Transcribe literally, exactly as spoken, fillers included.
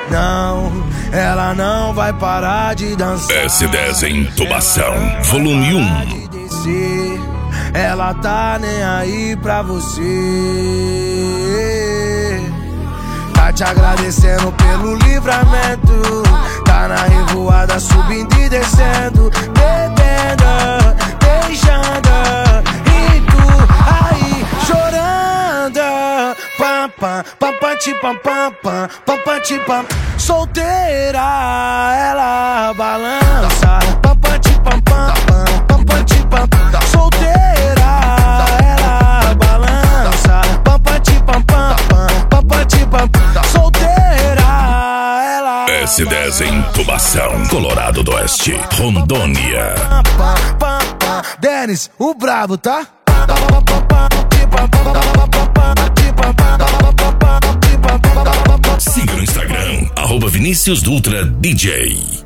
Não, ela não vai parar de dançar. S dez em Intubação, volume um. Ela tá nem aí pra você. Tá te agradecendo pelo livramento. Tá na revoada subindo e descendo, bebendo, beijando. E tu aí chorando. Pam, pam, pam, pam, ti, pam, pam, pam, pam, pam, ti, pam. Solteira, ela balança. Pam, pam, ti, pam, pam, pam, pam, pam, ti, pam. Solteira, ela balança. Pam, pam, ti, pam, pam, pam, pam, pam, ti, pam. Solteira, ela S dez em Intubação, Colorado do Oeste, Rondônia. Dennis, o bravo, tá? Siga no Instagram, arroba Vinícius Dutra D J.